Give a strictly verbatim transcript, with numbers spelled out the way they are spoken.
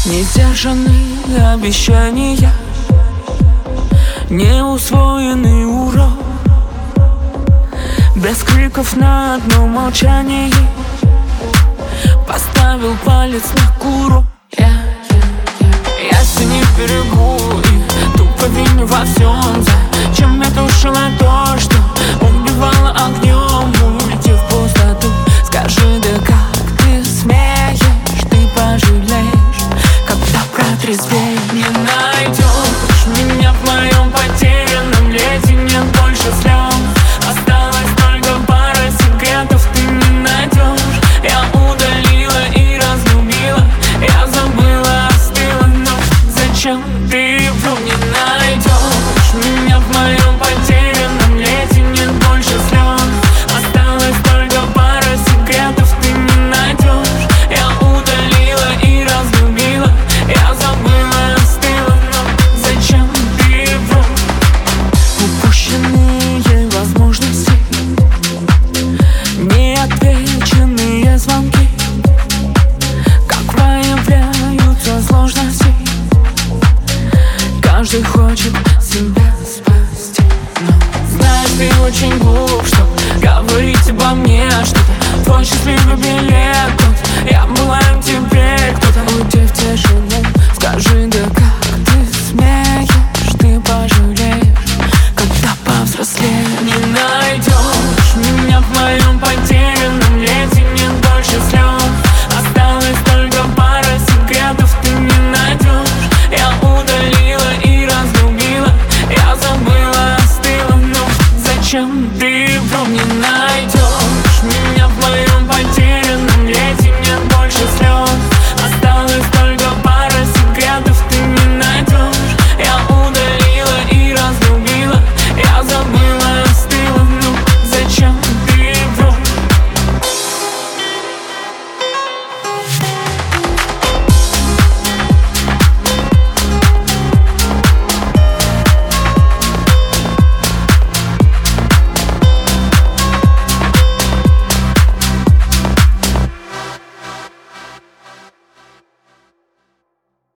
Несдержанные обещания, неусвоенный урок, без криков на одно молчание поставил палец на курок. Я, я синий в берегу и тупо виню во всем. Зачем я тушила то, что убивало огнем? Уйти в пустоту, скажи, да как ты смеешь? Ты пожалеешь, когда протрезвеешь. Не найдешь меня в моем потерянном лете, нет больше слез. Осталось только пара секретов, ты не найдешь. Я удалила и разлюбила, я забыла, остыла, но зачем ты вдруг не найдешь меня в моем потерянном лете, нет больше слез. Осталось только пара секретов, ты не найдешь. Я удалила и разлюбила, я забыла, остыла, но зачем ты вдруг? Упущенные возможности, неотвеченные звонки, как проявляются сложности. Каждый хочет себя спасти, но знаешь, ты очень глуп, чтоб говорить обо мне что-то. Твой счастливый билет